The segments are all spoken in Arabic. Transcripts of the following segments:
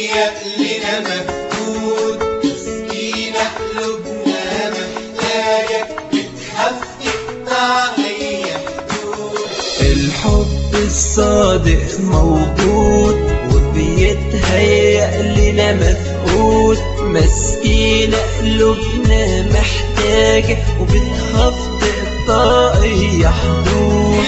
بيتهيأ لنا مفقود، مسكينة قلوبنا محتاجة بتخفف أي حدود. الحب الصادق موجود وبيتهيأ لنا مفقود، مسكينة قلوبنا محتاجة وبتخفف أي حدود.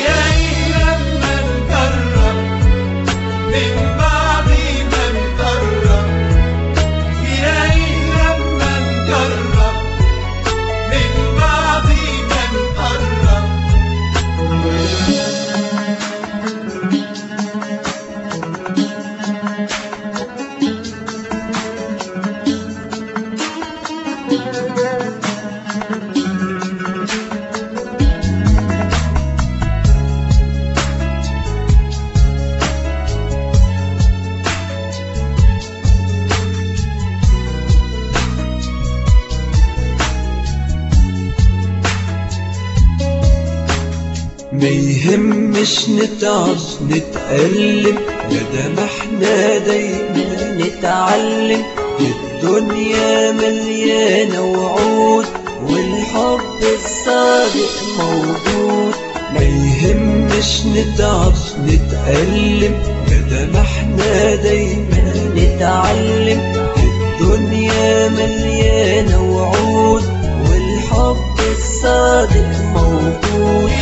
ما يهمش نتعب نتألم، مادام احنا دايما نتعلم. الدنيا مليانة وعود والحب الصادق موجود. ما يهمش نتعب نتألم، مادام احنا دايما نتعلم. الدنيا مليانة وعود والحب الصادق موجود.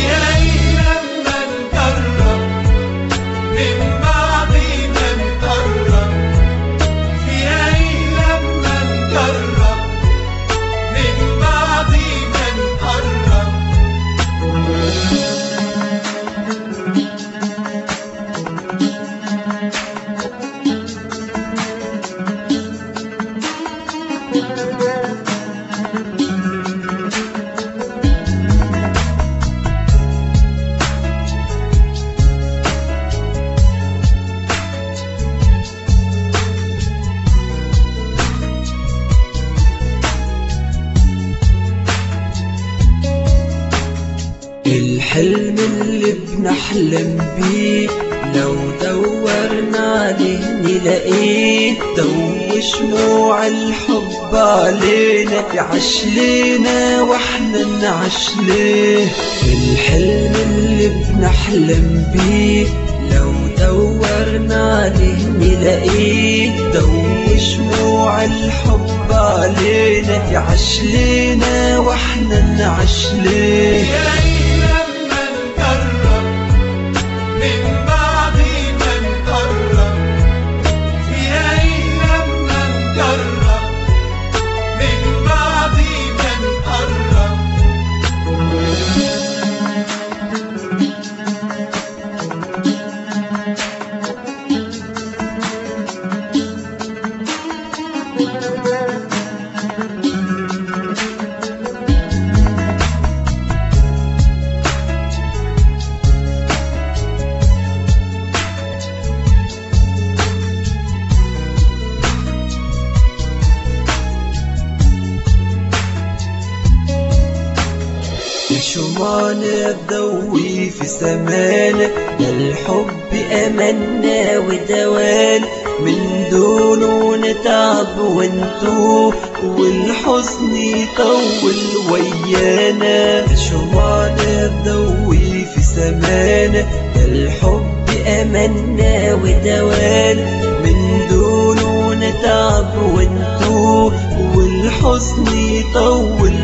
الحلم اللي بنحلم بيه لو دورنا عليه نلاقيه. دوي شموع الحب علينا يعيش لينا واحنا نعيش ليه. الحلم اللي بنحلم بيه لو دورنا عليه نلاقيه. دوي شموع الحب علينا يعيش لينا واحنا نعيش ليه. شمعنا تضوي في سمانا، ده الحب أملنا ودوانا. من دونه نتعب ونتوه والحزن يطول ويانا. شمعنا تضوي في سمانا، ده الحب أملنا ودوانا. من دونه نتعب ونتوه والحزن يطول